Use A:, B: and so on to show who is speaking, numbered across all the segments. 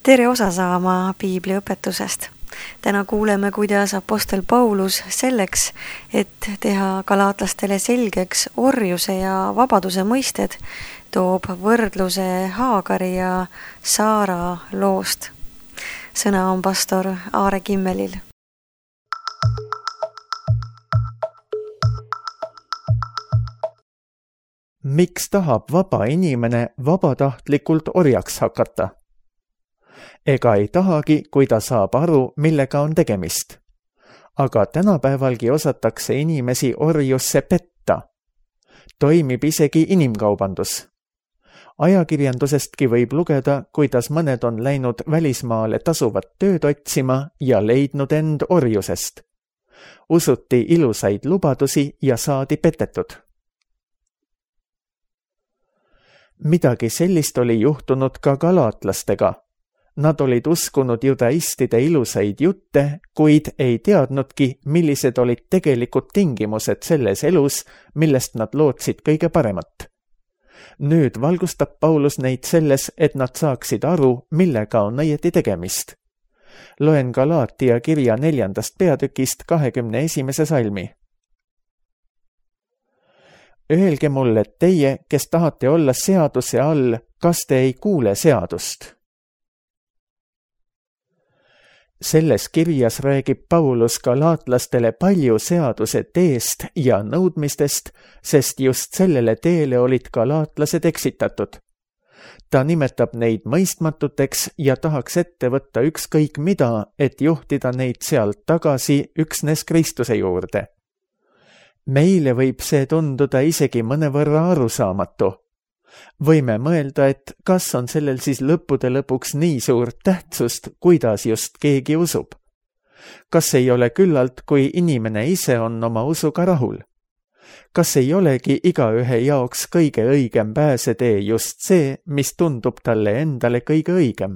A: Tere osa saama piibliõpetusest. Täna kuuleme, kuidas apostel Paulus selleks, et teha galaatlastele selgeks orjuse ja vabaduse mõisted, toob võrdluse Haagari ja Saara loost. Sõna on pastor Aare Kimmelil.
B: Miks tahab vaba inimene vabatahtlikult orjaks hakata? Ega ei tahagi, kui ta saab aru, millega on tegemist. Aga tänapäevalgi osatakse inimesi orjusse petta. Toimib isegi inimkaubandus. Ajakirjandusestki võib lugeda, kuidas mõned on läinud välismaale tasuvat tööd otsima ja leidnud end orjusest. Usuti ilusaid lubadusi ja saadi petetud. Midagi sellist oli juhtunud ka galaatlastega. Nad olid uskunud judaistide ilusaid jutte, kuid ei teadnudki, millised olid tegelikud tingimused selles elus, millest nad lootsid kõige paremat. Nüüd valgustab Paulus neid selles, et nad saaksid aru, millega on õieti tegemist. Loen Galaatia kirja 4. peatükist 21. salmi. Öelge mulle, teie, kes tahate olla seaduse all, kas te ei kuule seadust? Selles kirjas räägib Paulus galaatlastele palju seaduse teest ja nõudmistest, sest just sellele teele olid galaatlased eksitatud. Ta nimetab neid mõistmatuteks ja tahaks ette võtta ükskõik mida, et juhtida neid sealt tagasi üksnes Kristuse juurde. Meile võib see tunduda isegi mõnevõrra arusaamatu. Võime mõelda, et kas on sellel siis lõppude lõpuks nii suurt tähtsust, kuidas just keegi usub. Kas ei ole küllalt, kui inimene ise on oma usuga rahul? Kas ei olegi igaühe jaoks kõige õigem pääsetee just see, mis tundub talle endale kõige õigem?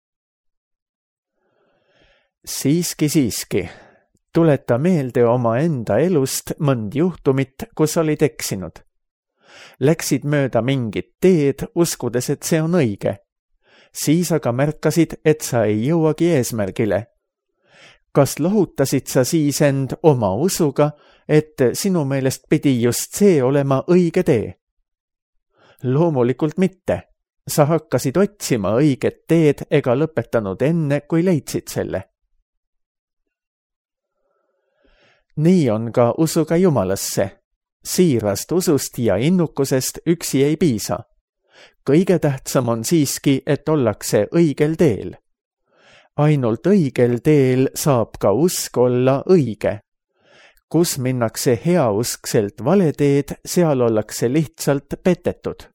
B: Siiski. Tuleta meelde oma enda elust mõnd juhtumit, kus olid eksinud. Läksid mööda mingit teed, uskudes, et see on õige. Siis aga märkasid, et sa ei jõuagi eesmärgile. Kas lohutasid sa siis end oma usuga, et sinu meelest pidi just see olema õige tee? Loomulikult mitte. Sa hakkasid otsima õiget teed ega lõpetanud enne, kui leidsid selle. Nii on ka usuga Jumalasse. Siirast usust ja innukusest üksi ei piisa. Kõige tähtsam on siiski, et ollakse õigel teel. Ainult õigel teel saab ka usk olla õige. Kus minnakse heauskselt vale teed, seal ollakse lihtsalt petetud.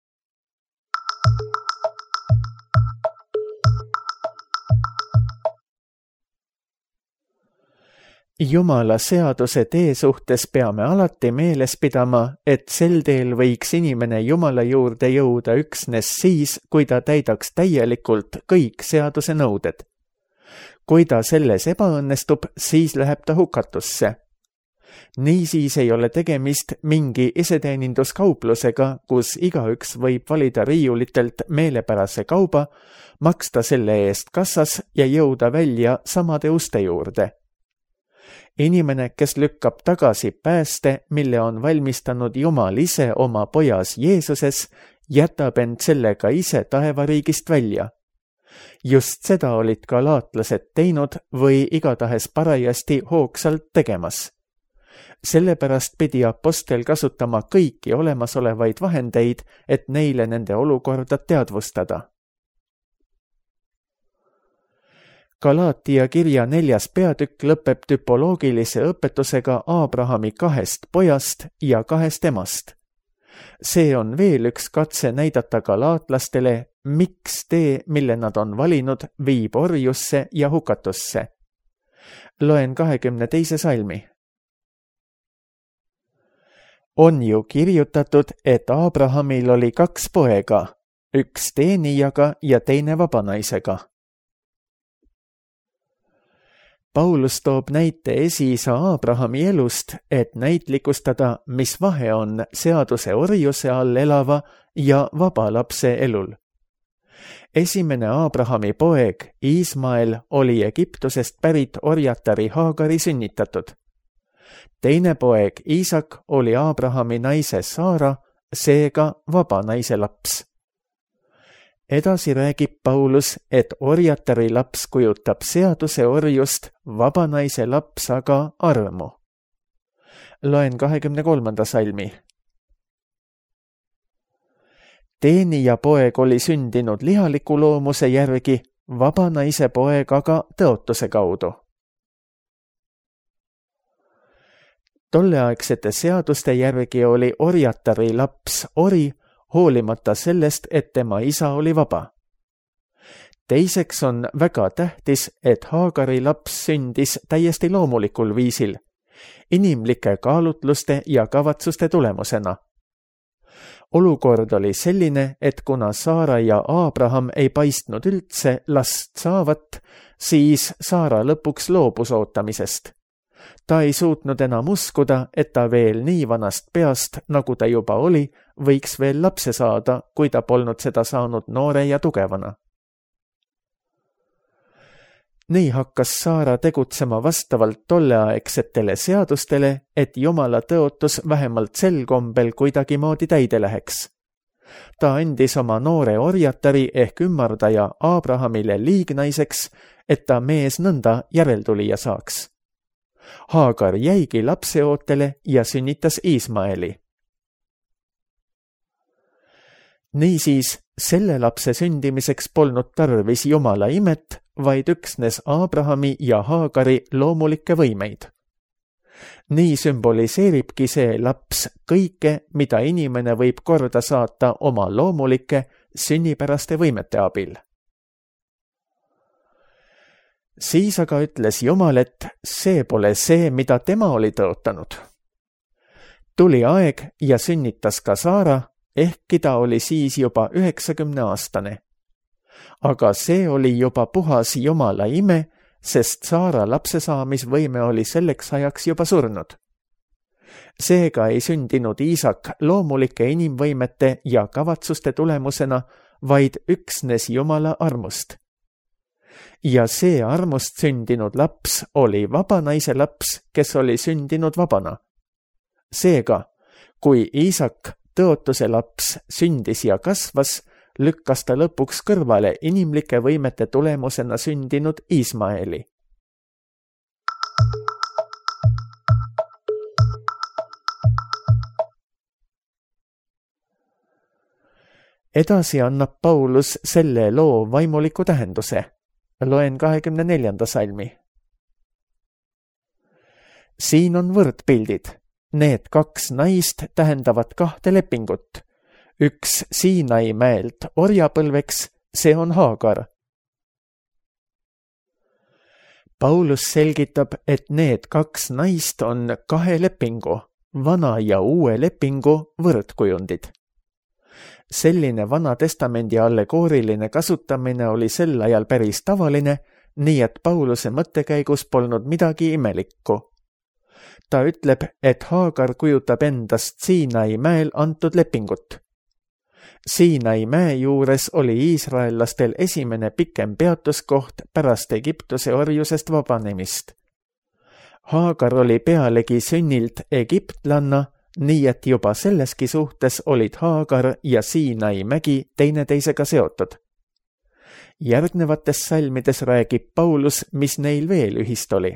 B: Jumala seaduse tee suhtes peame alati meeles pidama, et sel teel võiks inimene Jumala juurde jõuda üksnes siis, kui ta täidaks täielikult kõik seaduse nõuded. Kui ta selles ebaõnnestub, siis läheb ta hukatusse. Niisiis ei ole tegemist mingi iseteeninduskauplusega, kus igaüks võib valida riiulitelt meelepärase kauba, maksta selle eest kassas ja jõuda välja samade uste juurde. Inimene, kes lükkab tagasi pääste, mille on valmistanud Jumal ise oma pojas Jeesuses, jätab end sellega ise taevariigist välja. Just seda olid galaatlased teinud või igatahes parajasti hoogsalt tegemas. Sellepärast pidi apostel kasutama kõiki olemasolevaid vahendeid, et neile nende olukorda teadvustada. Galaatia kirja 4. peatükk lõpeb tüpoloogilise õpetusega Abrahami 2 pojast ja 2 emast. See on veel üks katse näidata galaatlastele, miks tee, mille nad on valinud, viib orjusse ja hukatusse. Loen 22. salmi. On ju kirjutatud, et Abrahamil oli 2 poega, üks teenijaga ja teine vabanaisega. Paulus toob näite esiisa Abrahami elust, et näitlikustada, mis vahe on seaduse orjuse all elava ja vaba lapse elul. Esimene Abrahami poeg Iismael oli Egiptusest pärit orjatari Haagari sünnitatud. Teine poeg Iisak oli Abrahami naise Saara, seega vaba naise laps. Edasi räägib Paulus, et orjatari laps kujutab seaduse orjust, vaba naise laps aga armu. Loen 23. salmi. Teenija poeg oli sündinud lihaliku loomuse järgi, vaba naise poeg aga tõotuse kaudu. Tolleaegsete seaduste järgi oli orjatari laps ori, hoolimata sellest, et tema isa oli vaba. Teiseks on väga tähtis, et Haagari laps sündis täiesti loomulikul viisil, inimlike kaalutluste ja kavatsuste tulemusena. Olukord oli selline, et kuna Saara ja Abraham ei paistnud üldse last saavat, siis Saara lõpuks loobus ootamisest. Ta ei suutnud enam uskuda, et ta veel nii vanast peast, nagu ta juba oli, võiks veel lapse saada, kui ta polnud seda saanud noore ja tugevana. Nii hakkas Saara tegutsema vastavalt tolleaegsetele seadustele, et Jumala tõotus vähemalt sel kombel kuidagi moodi täide läheks. Ta andis oma noore orjatari ehk ümmardaja Abrahamile liignaiseks, et ta mees nõnda järeltulija saaks. Haagar jäigi lapseootele ja sünnitas Iismaeli. Niisiis, selle lapse sündimiseks polnud tarvis Jumala imet, vaid üksnes Abrahami ja Haagari loomulikke võimeid. Nii sümboliseeribki see laps kõike, mida inimene võib korda saata oma loomulike, sünnipäraste võimete abil. Siis aga ütles Jumal, et see pole see, mida tema oli tõotanud. Tuli aeg ja sünnitas ka Saara, ehkki ta oli siis juba 90-aastane. Aga see oli juba puhas Jumala ime, sest Saara lapsesaamisvõime oli selleks ajaks juba surnud. Seega ei sündinud Iisak loomulike inimvõimete ja kavatsuste tulemusena, vaid üksnes Jumala armust. Ja see armust sündinud laps oli vaba naise laps, kes oli sündinud vabana. Seega, kui Iisak, tõotuse laps, sündis ja kasvas, lükkas ta lõpuks kõrvale inimlike võimete tulemusena sündinud Iismaeli. Edasi annab Paulus selle loo vaimuliku tähenduse. Loen 24. salmi. Siin on võrdpildid. Need kaks naist tähendavad kahte lepingut. Üks Siinai mäelt orjapõlveks, see on Haagar. Paulus selgitab, et need kaks naist on kahe lepingu, vana ja uue lepingu võrdkujundid. Selline Vana Testamendi allegooriline kasutamine oli sel ajal päris tavaline, nii et Pauluse mõttekäigus polnud midagi imelikku. Ta ütleb, et Haagar kujutab endast Siinai mäel antud lepingut. Siinai mäe juures oli iisraellastel esimene pikem peatuskoht pärast Egiptuse orjusest vabanemist. Haagar oli pealegi sünnilt egiptlanna, nii et juba selleski suhtes olid Haagar ja Siinai mägi teineteisega seotud. Järgnevates salmides räägib Paulus, mis neil veel ühist oli.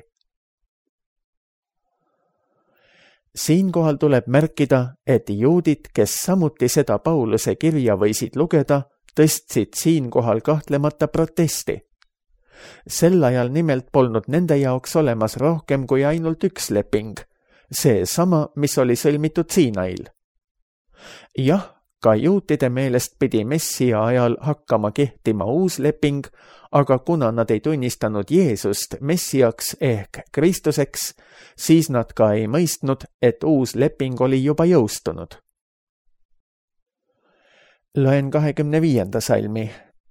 B: Siinkohal tuleb märkida, et juudid, kes samuti seda Pauluse kirja võisid lugeda, tõstsid siinkohal kahtlemata protesti. Sel ajal nimelt polnud nende jaoks olemas rohkem kui ainult üks leping, see sama, mis oli sõlmitud Siinail. Jah, ka juutide meelest pidi Messia ajal hakkama kehtima uus leping, aga kuna nad ei tunnistanud Jeesust Messiaks ehk Kristuseks, siis nad ka ei mõistnud, et uus leping oli juba jõustunud. Loen 25. salmi.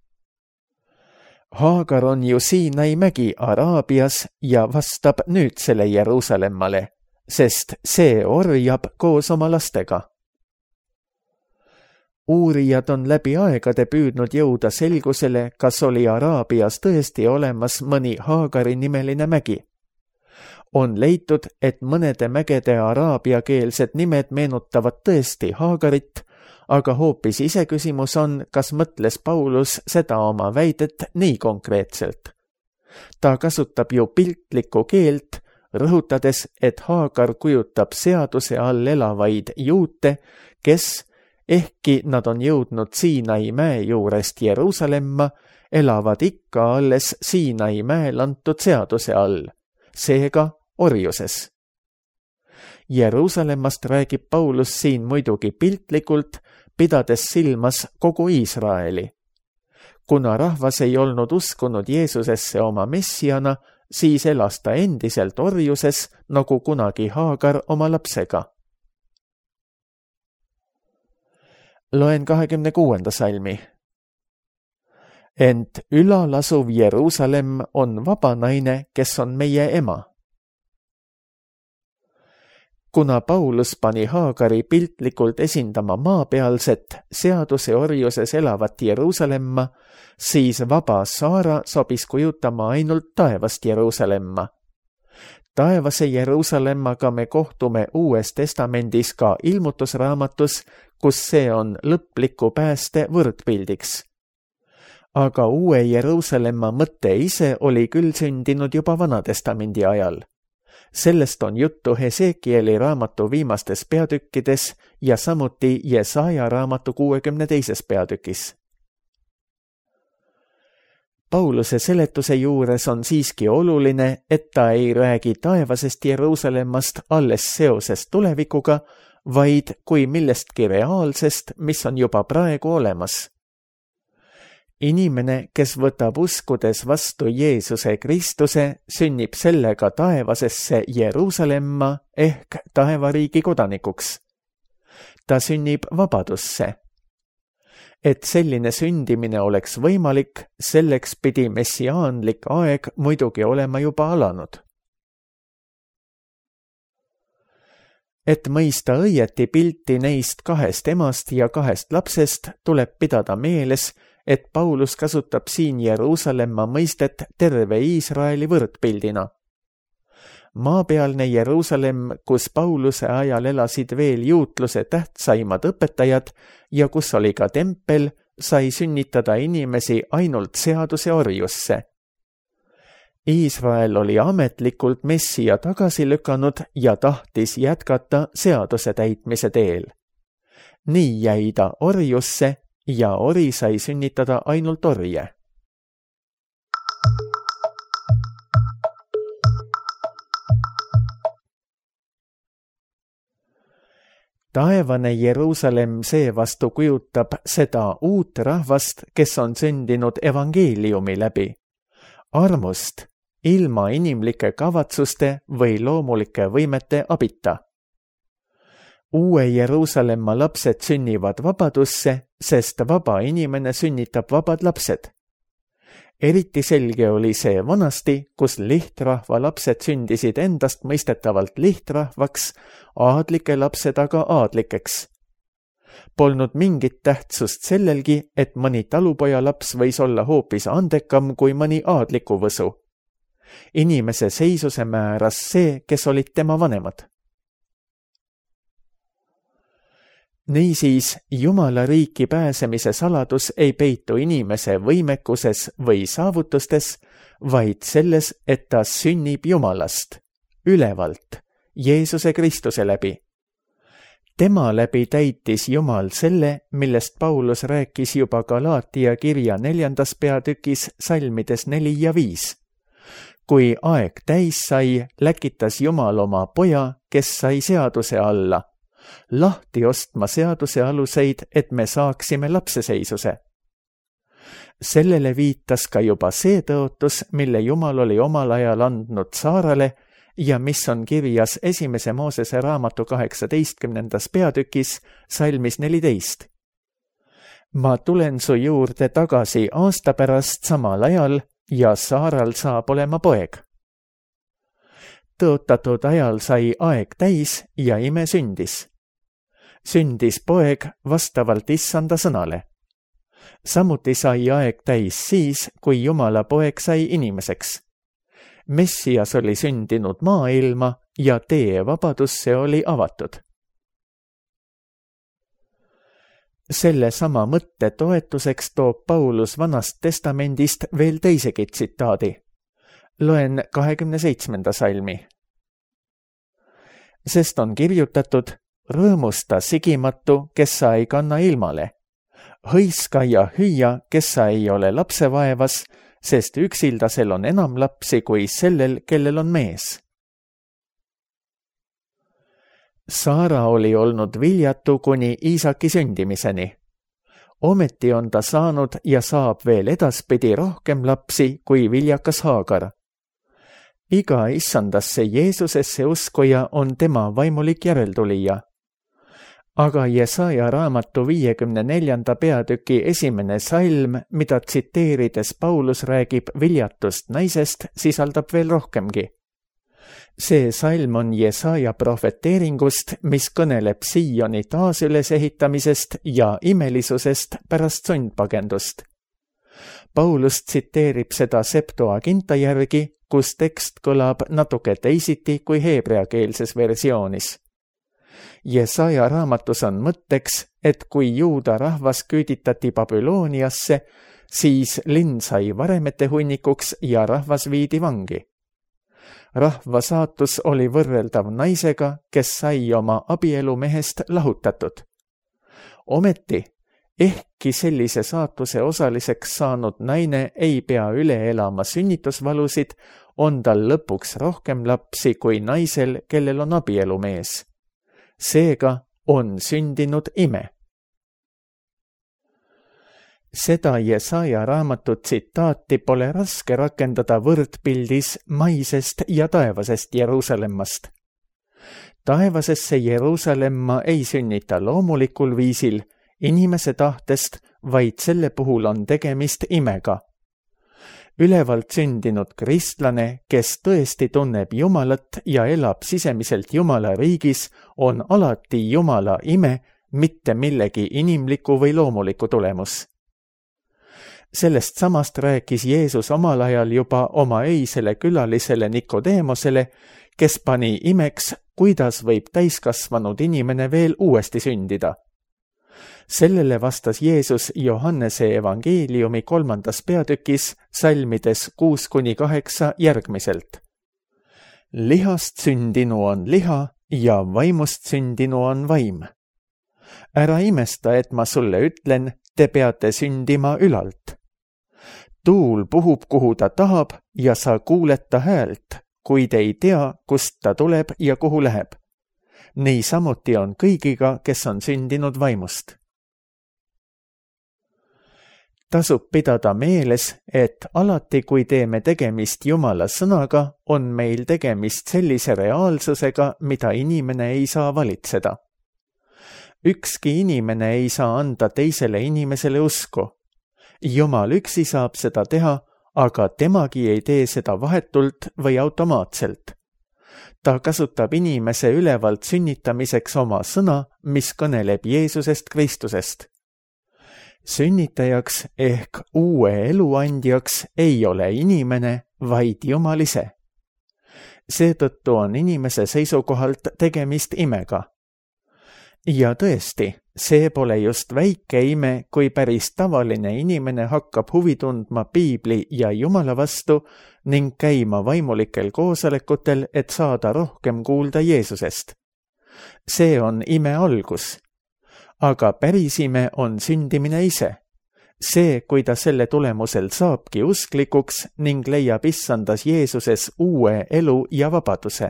B: Haagar on ju Siinai mägi Araabias ja vastab nüüdsele Jeruusalemmale, sest see orjab koos oma lastega. uurijad on läbi aegade püüdnud jõuda selgusele, kas oli Araabias tõesti olemas mõni Haagari nimeline mägi. On leitud, et mõnede mägede araabiakeelsed nimed meenutavad tõesti Haagarit, aga hoopis iseküsimus on, kas mõtles Paulus seda oma väidet nii konkreetselt. Ta kasutab ju piltlikku keelt, rõhutades, et Haagar kujutab seaduse all elavaid juute, kes, ehkki nad on jõudnud Siinai mäe juurest Jeruusalemma, elavad ikka alles Siinai mäel antud seaduse all, seega orjuses. Jeruusalemmast räägib Paulus siin muidugi piltlikult, pidades silmas kogu Iisraeli. Kuna rahvas ei olnud uskunud Jeesusesse oma messiana, siis elas ta endiselt orjuses, nagu kunagi Haagar oma lapsega. Loen 26. salmi. Ent ülal asuv Jeruusalemm on vaba naine, kes on meie ema. Kuna Paulus pani Haagari piltlikult esindama maapealset, seaduse orjuses elavat Jeruusalemma, siis vaba Saara sobis kujutama ainult taevast Jeruusalemma. Taevase Jeruusalemmaga me kohtume Uues Testamendis ka ilmutusraamatus, kus see on lõpliku pääste võrdpildiks. Aga Uue Jeruusalemma mõte ise oli küll sündinud juba Vanatestamendi ajal. Sellest on juttu Hesekieli raamatu viimastes peatükkides ja samuti Jesaja raamatu 62. peatükis. Pauluse seletuse juures on siiski oluline, et ta ei räägi taevasest Jeruusalemmast alles seoses tulevikuga, vaid kui millestki reaalsest, mis on juba praegu olemas. Inimene, kes võtab uskudes vastu Jeesuse Kristuse, sünnib sellega taevasesse Jeruusalemma ehk taevariigi kodanikuks. Ta sünnib vabadusse. Et selline sündimine oleks võimalik, selleks pidi messiaanlik aeg muidugi olema juba alanud. Et mõista õieti pilti neist kahest emast ja kahest lapsest, tuleb pidada meeles, et Paulus kasutab siin Jeruusalemma mõistet terve Iisraeli võrdpildina. Maapealne Jeruusalemm, kus Pauluse ajal elasid veel juutluse tähtsaimad õpetajad ja kus oli ka tempel, sai sünnitada inimesi ainult seaduse orjusse. Iisrael oli ametlikult messia tagasi lükanud ja tahtis jätkata seaduse täitmise teel. Nii jäi ta orjusse ja ori sai sünnitada ainult orje. Taevane Jeruusalemm seevastu kujutab seda uut rahvast, kes on sündinud evangeeliumi läbi. Armust, ilma inimlike kavatsuste või loomulike võimete abita. Uue Jeruusalemma lapsed sünnivad vabadusse, sest vaba inimene sünnitab vabad lapsed. Eriti selge oli see vanasti, kus lihtrahva lapsed sündisid endast mõistetavalt lihtrahvaks, aadlike lapsed aga aadlikeks. Polnud mingit tähtsust sellelgi, et mõni talupoja laps võis olla hoopis andekam kui mõni aadliku võsu. Inimese seisuse määras see, kes olid tema vanemad. Niisiis, Jumala riiki pääsemise saladus ei peitu inimese võimekuses või saavutustes, vaid selles, et ta sünnib Jumalast, ülevalt, Jeesuse Kristuse läbi. Tema läbi täitis Jumal selle, millest Paulus rääkis juba Galaatia kirja 4. peatükis salmides 4 ja 5. Kui aeg täis sai, läkitas Jumal oma poja, kes sai seaduse alla, lahti ostma seaduse aluseid, et me saaksime lapseseisuse. Sellele viitas ka juba see tõotus, mille Jumal oli omal ajal andnud Saarale ja mis on kirjas 1. Moosese raamatu 18. peatükis salmis 14. Ma tulen su juurde tagasi aasta pärast samal ajal ja Saaral saab olema poeg. Tõotatud ajal sai aeg täis ja ime sündis. sündis poeg vastavalt issanda sõnale. Samuti sai aeg täis siis, kui Jumala poeg sai inimeseks. Messias oli sündinud maailma ja tee vabadusse oli avatud. Selle sama mõtte toetuseks toob Paulus Vanast testamendist veel teisegi tsitaadi. Loen 27. salmi. Sest on kirjutatud, rõõmusta sigimatu, kes sa ei kanna ilmale. Hõiska ja hüüa, kes sa ei ole lapsevaevas, sest üksildasel on enam lapsi kui sellel, kellel on mees. Saara oli olnud viljatu kuni Iisaki sündimiseni. Ometi on ta saanud ja saab veel edaspidi rohkem lapsi kui viljakas Haagar. Iga issandasse Jeesusesse uskuja on tema vaimulik järeltulija. Aga Jesaja raamatu 54. peatüki 1. salm, mida tsiteerides Paulus räägib viljatust naisest, sisaldab veel rohkemgi. See salm on Jesaja profeteeringust, mis kõneleb Sioni taasülesehitamisest ja imelisusest pärast sundpagendust. Paulus tsiteerib seda Septuaginta järgi, kus tekst kõlab natuke teisiti kui heebreakeelses versioonis. Jesaja raamatus on mõtteks, et kui juuda rahvas küüditati Babyloniasse, siis linn sai varemete hunnikuks ja rahvas viidi vangi. Rahva saatus oli võrreldav naisega, kes sai oma abielumehest lahutatud. Ometi, ehkki sellise saatuse osaliseks saanud naine ei pea üle elama sünnitusvalusid, on tal lõpuks rohkem lapsi kui naisel, kellel on abielumees. Seega on sündinud ime. Seda Jesaja raamatu tsitaati pole raske rakendada võrdpildis maisest ja taevasest Jeruusalemmast. Taevasesse Jeruusalemma ei sünnita loomulikul viisil inimese tahtest, vaid selle puhul on tegemist imega. Ülevalt sündinud kristlane, kes tõesti tunneb Jumalat ja elab sisemiselt Jumala riigis, on alati Jumala ime, mitte millegi inimliku või loomuliku tulemus. Sellest samast rääkis Jeesus omal ajal juba oma öisele külalisele Nikodeemosele, kes pani imeks, kuidas võib täiskasvanud inimene veel uuesti sündida. Sellele vastas Jeesus Johannese evangeeliumi 3. peatükis salmides 6-8 järgmiselt. Lihast sündinu on liha ja vaimust sündinu on vaim. Ära imesta, et ma sulle ütlen, te peate sündima ülalt. Tuul puhub, kuhu ta tahab ja sa kuuled ta häält, kuid ei tea, kust ta tuleb ja kuhu läheb. Nii samuti on kõigiga, kes on sündinud vaimust. Tasub pidada meeles, et alati, kui teeme tegemist Jumala sõnaga, on meil tegemist sellise reaalsusega, mida inimene ei saa valitseda. Ükski inimene ei saa anda teisele inimesele usku. Jumal üksi saab seda teha, aga temagi ei tee seda vahetult või automaatselt. Ta kasutab inimese ülevalt sünnitamiseks oma sõna, mis kõneleb Jeesusest Kristusest. Sünnitajaks ehk uue elu andjaks ei ole inimene, vaid Jumal ise. Seetõttu on inimese seisukohalt tegemist imega. Ja tõesti, see pole just väike ime, kui päris tavaline inimene hakkab huvi tundma Piibli ja Jumala vastu ning käima vaimulikel koosolekutel, et saada rohkem kuulda Jeesusest. See on ime algus. Aga päris ime on sündimine ise. See, kui ta selle tulemusel saabki usklikuks ning leiab issandas Jeesuses uue elu ja vabaduse.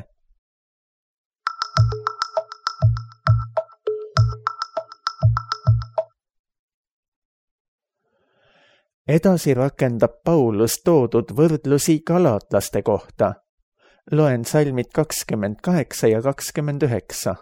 B: Edasi rakendab Paulus toodud võrdlusi galaatlaste kohta. Loen salmid 28 ja 29.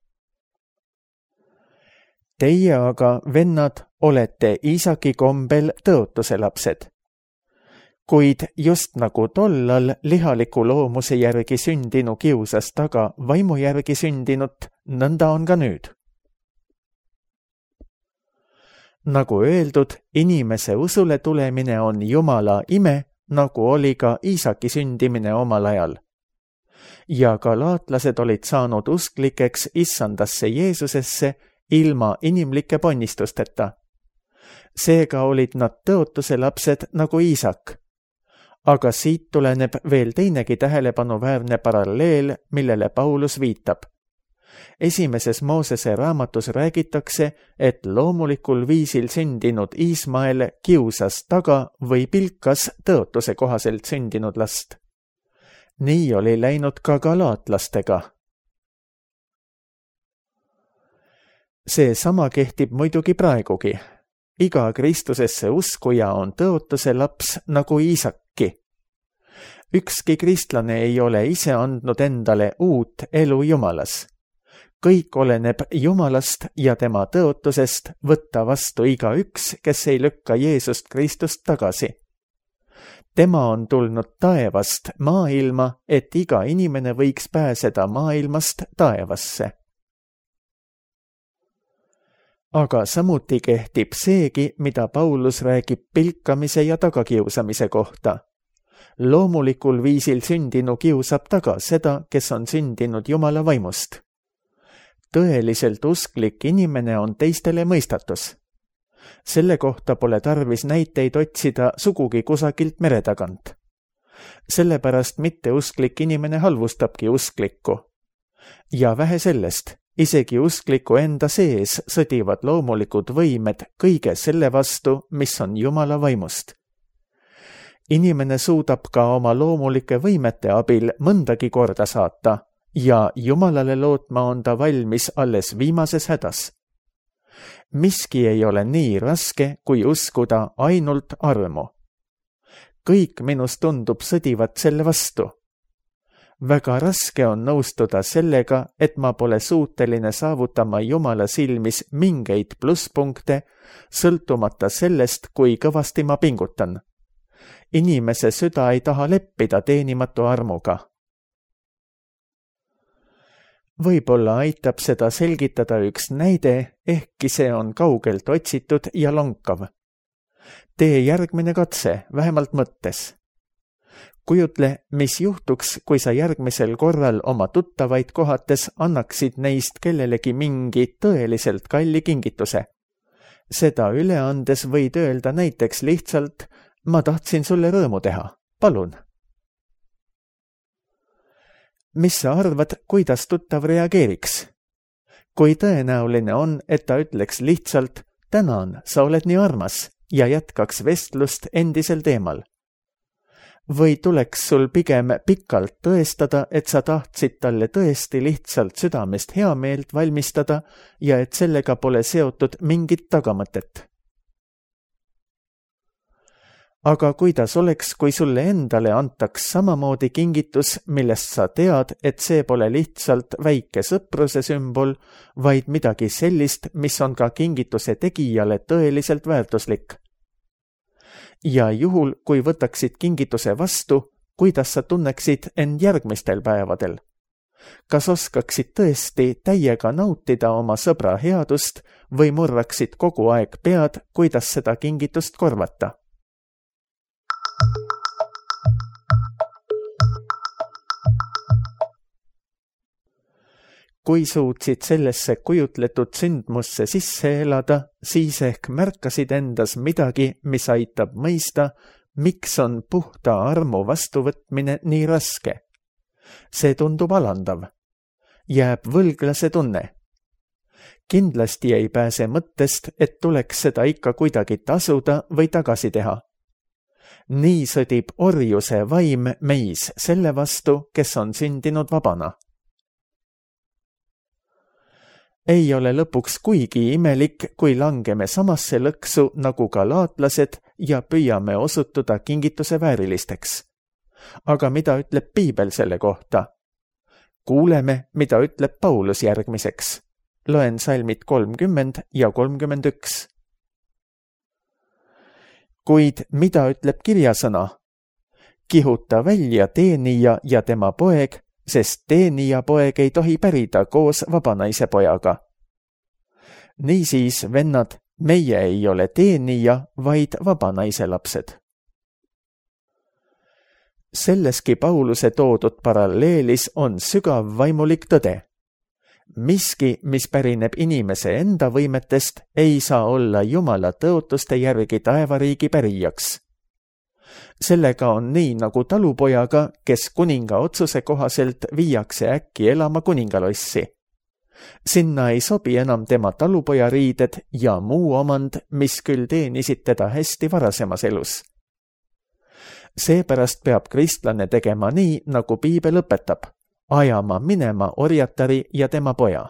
B: Teie aga, vennad, olete Iisaki kombel tõotuse lapsed. Kuid just nagu tollal lihaliku loomuse järgi sündinu kiusas taga vaimu järgi sündinut, nõnda on ka nüüd. nagu öeldud, inimese usule tulemine on Jumala ime, nagu oli ka Iisaki sündimine omal ajal. Ja galaatlased olid saanud usklikeks issandasse Jeesusesse ilma inimlike ponnistusteta. Seega olid nad tõotuse lapsed nagu Iisak. Aga siit tuleneb veel teinegi tähelepanuväärne paralleel, millele Paulus viitab. Esimeses Moosese raamatus räägitakse, et loomulikul viisil sündinud Iismael kiusas taga või pilkas tõotuse kohaselt sündinud last. Nii oli läinud ka galaatlastega. See sama kehtib muidugi praegugi. Iga Kristusesse uskuja on tõotuse laps nagu Iisakki. Ükski kristlane ei ole ise andnud endale uut elu Jumalas. Kõik oleneb Jumalast ja tema tõotusest võtta vastu igaüks, kes ei lükka Jeesust Kristust tagasi. Tema on tulnud taevast maailma, et iga inimene võiks pääseda maailmast taevasse. Aga samuti kehtib seegi, mida Paulus räägib pilkamise ja tagakiusamise kohta. Loomulikul viisil sündinu kiusab taga seda, kes on sündinud Jumala vaimust. Tõeliselt usklik inimene on teistele mõistatus. Selle kohta pole tarvis näiteid otsida sugugi kusagilt mere tagant. Sellepärast mitteusklik inimene halvustabki usklikku. Ja vähe sellest, isegi uskliku enda sees sõdivad loomulikud võimed kõige selle vastu, mis on Jumala vaimust. Inimene suudab ka oma loomulike võimete abil mõndagi korda saata ja Jumalale lootma on ta valmis alles viimases hädas. Miski ei ole nii raske, kui uskuda ainult armu. Kõik minus tundub sõdivat selle vastu. Väga raske on nõustuda sellega, et ma pole suuteline saavutama Jumala silmis mingeid plusspunkte, sõltumata sellest, kui kõvasti ma pingutan. Inimese süda ei taha leppida teenimatu armuga. Võib-olla aitab seda selgitada üks näide, ehkki see on kaugelt otsitud ja lonkav. Tee järgmine katse, vähemalt mõttes. Kujutle, mis juhtuks, kui sa järgmisel korral oma tuttavaid kohates annaksid neist kellelegi mingi tõeliselt kalli kingituse. Seda üle andes võid öelda näiteks lihtsalt, ma tahtsin sulle rõõmu teha, palun. Mis sa arvad, kuidas tuttav reageeriks? Kui tõenäoline on, et ta ütleks lihtsalt, tänan, sa oled nii armas ja jätkaks vestlust endisel teemal. Või tuleks sul pigem pikalt tõestada, et sa tahtsid talle tõesti lihtsalt südamest heameelt valmistada ja et sellega pole seotud mingit tagamõtet. Aga kuidas oleks, kui sulle endale antaks samamoodi kingitus, millest sa tead, et see pole lihtsalt väike sõpruse sümbol, vaid midagi sellist, mis on ka kingituse tegijale tõeliselt väärtuslik? Ja juhul, kui võtaksid kingituse vastu, kuidas sa tunneksid end järgmistel päevadel? Kas oskaksid tõesti täiega nautida oma sõbra headust või murraksid kogu aeg pead, kuidas seda kingitust korvata? Kui suutsid sellesse kujutletud sündmusse sisse elada, siis ehk märkasid endas midagi, mis aitab mõista, miks on puhta armu vastuvõtmine nii raske. See tundub alandav. Jääb võlglase tunne. Kindlasti ei pääse mõttest, et tuleks seda ikka kuidagi tasuda või tagasi teha. Nii sõdib orjuse vaim meis selle vastu, kes on sündinud vabana. Ei ole lõpuks kuigi imelik, kui langeme samasse lõksu nagu galaatlased ja püüame osutuda kingituse väärilisteks. Aga mida ütleb Piibel selle kohta? Kuuleme, mida ütleb Paulus järgmiseks. Loen salmid 30 ja 31. Kuid mida ütleb kirjasõna? Kihuta välja teenija ja tema poeg, sest teenija poeg ei tohi pärida koos vabanaise pojaga. Niisiis, vennad, meie ei ole teenija, vaid vabanaise lapsed. Selleski Pauluse toodud paralleelis on sügav vaimulik tõde. Miski, mis pärineb inimese enda võimetest, ei saa olla Jumala tõotuste järgi taevariigi pärijaks. Sellega on nii nagu talupojaga, kes kuninga otsuse kohaselt viiakse äkki elama kuningalossi. Sinna ei sobi enam tema talupojariided ja muu omand, mis küll teenisid teda hästi varasemas elus. Seepärast peab kristlane tegema nii, nagu piibel õpetab, ajama minema orjatari ja tema poja.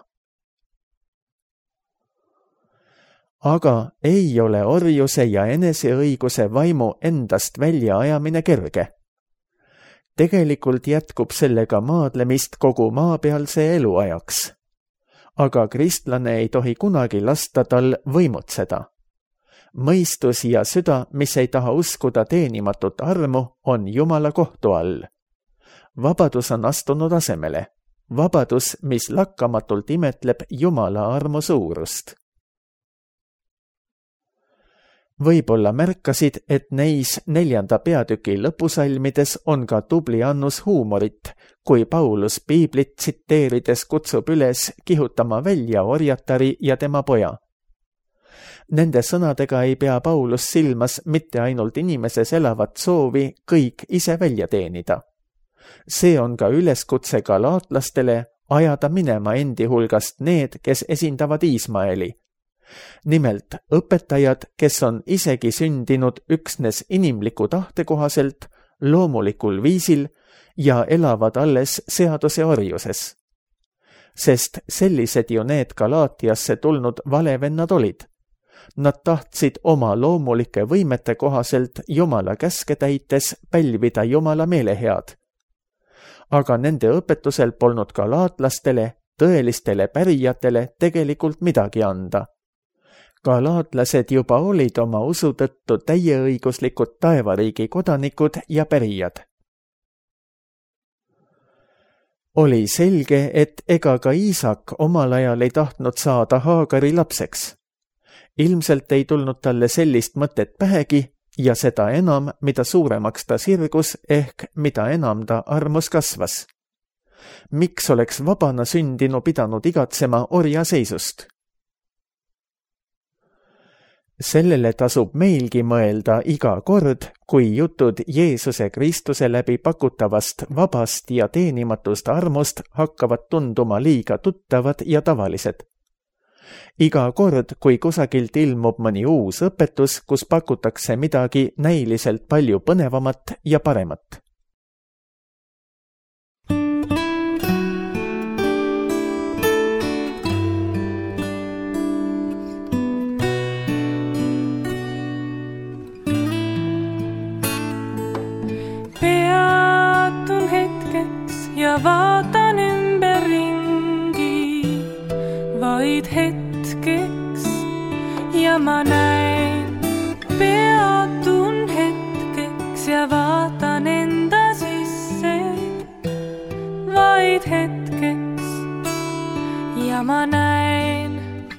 B: Aga ei ole orjuse ja eneseõiguse vaimu endast välja ajamine kerge. Tegelikult jätkub sellega maadlemist kogu maapealse eluajaks. Aga kristlane ei tohi kunagi lasta tal võimutseda. Mõistus ja süda, mis ei taha uskuda teenimatut armu, on Jumala kohtu all. Vabadus on astunud asemele. Vabadus, mis lakkamatult imetleb Jumala armu suurust. Võib-olla märkasid, et neis 4. peatüki lõpusalmides on ka tubli annus huumorit, kui Paulus piiblit tsiteerides kutsub üles kihutama välja orjatari ja tema poja. Nende sõnadega ei pea Paulus silmas mitte ainult inimeses elavat soovi kõik ise välja teenida. See on ka üleskutse galaatlastele ajada minema endi hulgast need, kes esindavad Iismaeli. Nimelt õpetajad, kes on isegi sündinud üksnes inimliku tahte kohaselt, loomulikul viisil ja elavad alles seaduse orjuses. Sest sellised ju need Galaatiasse tulnud valevennad olid. Nad tahtsid oma loomulike võimete kohaselt Jumala käske täites pälvida Jumala meelehead. Aga nende õpetusel polnud galaatlastele, tõelistele pärijatele tegelikult midagi anda. Galaatlased juba olid oma usu tõttu täieõiguslikud taevariigi kodanikud ja pärijad. Oli selge, et ega ka Iisak omal ajal ei tahtnud saada Haagari lapseks. Ilmselt ei tulnud talle sellist mõtet pähegi ja seda enam, mida suuremaks ta sirgus ehk mida enam ta armus kasvas. Miks oleks vabana sündinu pidanud igatsema orjaseisust? Sellele tasub meilgi mõelda iga kord, kui jutud Jeesuse Kristuse läbi pakutavast vabast ja teenimatust armust hakkavad tunduma liiga tuttavad ja tavalised. Iga kord, kui kusagilt ilmub mõni uus õpetus, kus pakutakse midagi näiliselt palju põnevamat ja paremat.
C: Peatun hetkeks ja vaatan ümberringi, vaid hetkeks ja ma näen. Peatun hetkeks ja vaatan enda sisse, vaid hetkeks ja ma näen.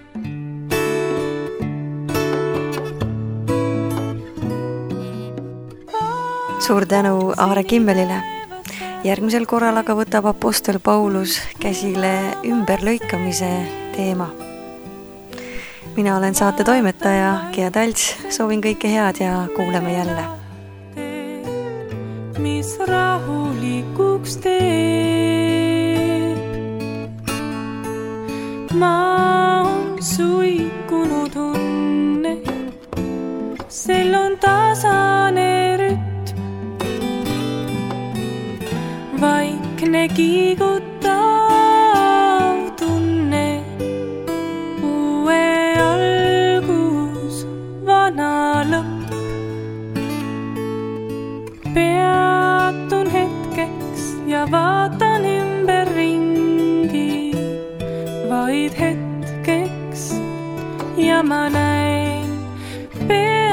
A: Suur tänu Aare Kimmelile. Järgmisel korral aga võtab apostel Paulus käsile ümberlõikamise teema. Mina olen saate toimetaja Gea Talts, soovin kõike head ja kuuleme jälle.
C: Mis rahulikuks teeb, ma on suikunud unne, sel on tasane rütm. Vaikne kiigutav tunne, uue algus, vana lõpp. Peatun hetkeks ja vaatan ümberringi, vaid hetkeks ja ma näen.